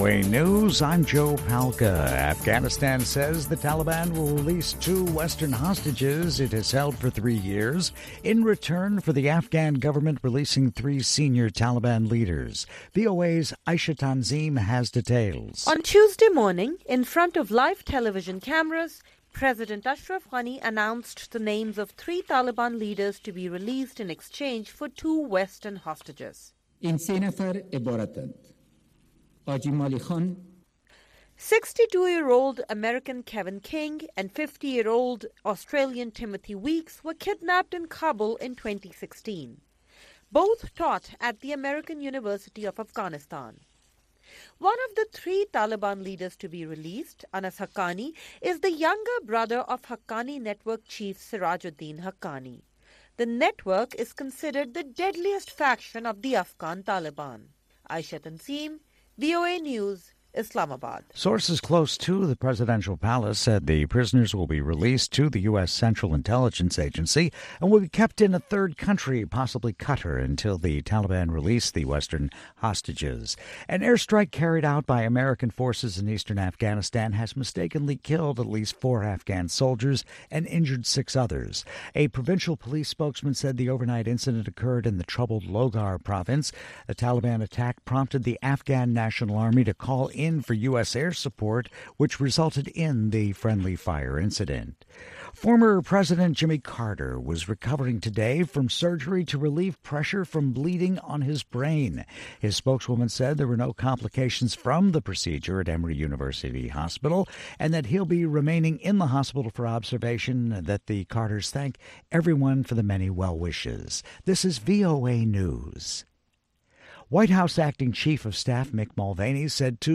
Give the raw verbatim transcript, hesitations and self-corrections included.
O A News, I'm Joe Palca. Afghanistan says the Taliban will release two Western hostages it has held for three years in return for the Afghan government releasing three senior Taliban leaders. V O A's Aisha Tanzim has details. On Tuesday morning, in front of live television cameras, President Ashraf Ghani announced the names of three Taliban leaders to be released in exchange for two Western hostages. In سه نفر عبارتند. حاجی مالی خان sixty-two-year-old American Kevin King and fifty-year-old Australian Timothy Weeks were kidnapped in Kabul in twenty sixteen. Both taught at the American University of Afghanistan. One of the three Taliban leaders to be released, Anas Haqqani, is the younger brother of Haqqani network chief Sirajuddin Haqqani. The network is considered the deadliest faction of the Afghan Taliban. Aisha Tanzim, V O A News, Islamabad. Sources close to the presidential palace said the prisoners will be released to the U S. Central Intelligence Agency and will be kept in a third country, possibly Qatar, until the Taliban release the Western hostages. An airstrike carried out by American forces in eastern Afghanistan has mistakenly killed at least four Afghan soldiers and injured six others. A provincial police spokesman said the overnight incident occurred in the troubled Logar province. The Taliban attack prompted the Afghan National Army to call in for U S air support, which resulted in the friendly fire incident. Former President Jimmy Carter was recovering today from surgery to relieve pressure from bleeding on his brain. His spokeswoman said there were no complications from the procedure at Emory University Hospital and that he'll be remaining in the hospital for observation, that the Carters thank everyone for the many well wishes. This is V O A News. White House Acting Chief of Staff Mick Mulvaney said two